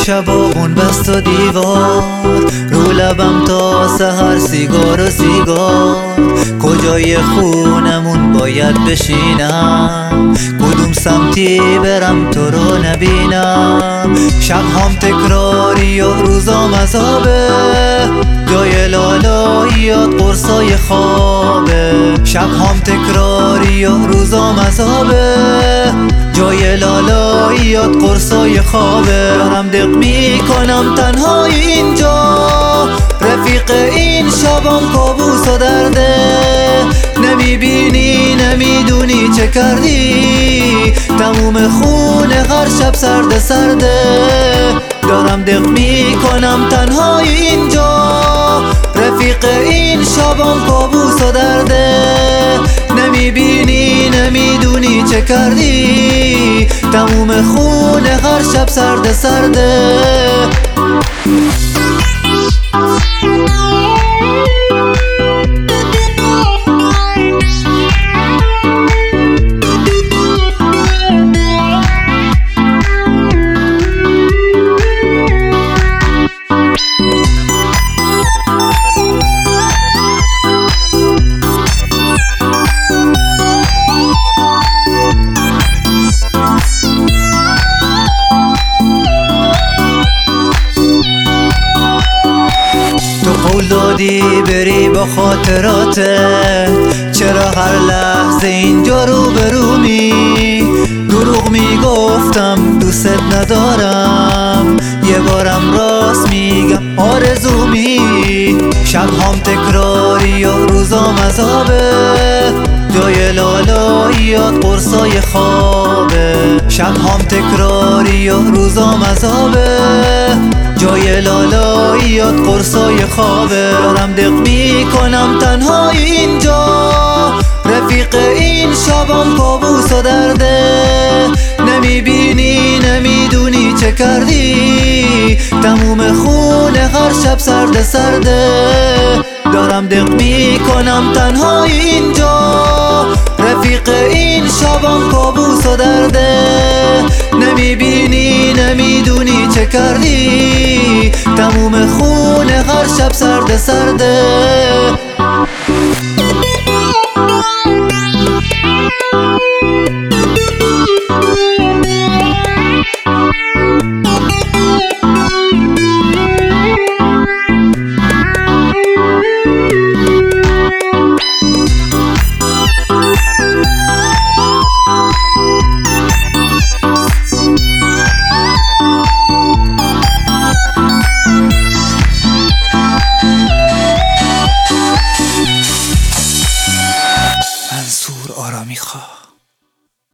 شبا اون بست و دیوار، رو لبم تا سحر سیگار و سیگار. کجای خونمون باید بشینم، کدوم سمتی برم تو رو نبینم. شبهام تکراری و روزام عذابه، جای لالاییات قرصای خوابه. شبهام تکراری و روزام عذابه، جای لالاییات قرصای خوابه. دارم دق میکنم تنها اینجا، رفیق این شبام کابوس و درده. نمیبینی نمیدونی چه کردی، تموم خونه هر شب سرده سرده. دارم دق میکنم تنها اینجا، رفیق این شبام کابوس و درده. نمیبینی نمیدونی چه کردی، تموم خونه هر شب سرده سرده. قول دادی بری با خاطراتت، چرا هر لحظه اینجا رو برومی؟ دروغ میگفتم دوست ندارم، یه بارم راست میگم آرزومی. شبهام تکراری و روزام عذابه، جای لالاییات قرصای خوابه. شبهام تکراری و روزام عذابه، جای لالاییات قرصای خوابه. دارم دق میکنم تنها اینجا، رفیق این شبام کابوس و درده. نمیبینی نمیدونی چه کردی، تموم خونه هر شب سرده سرده. دارم دق میکنم تنها اینجا، رفیق این شبام کابوس و درده. نمیبینی نمیدونی چه کردی، تموم خونه هر شب سرده سرده.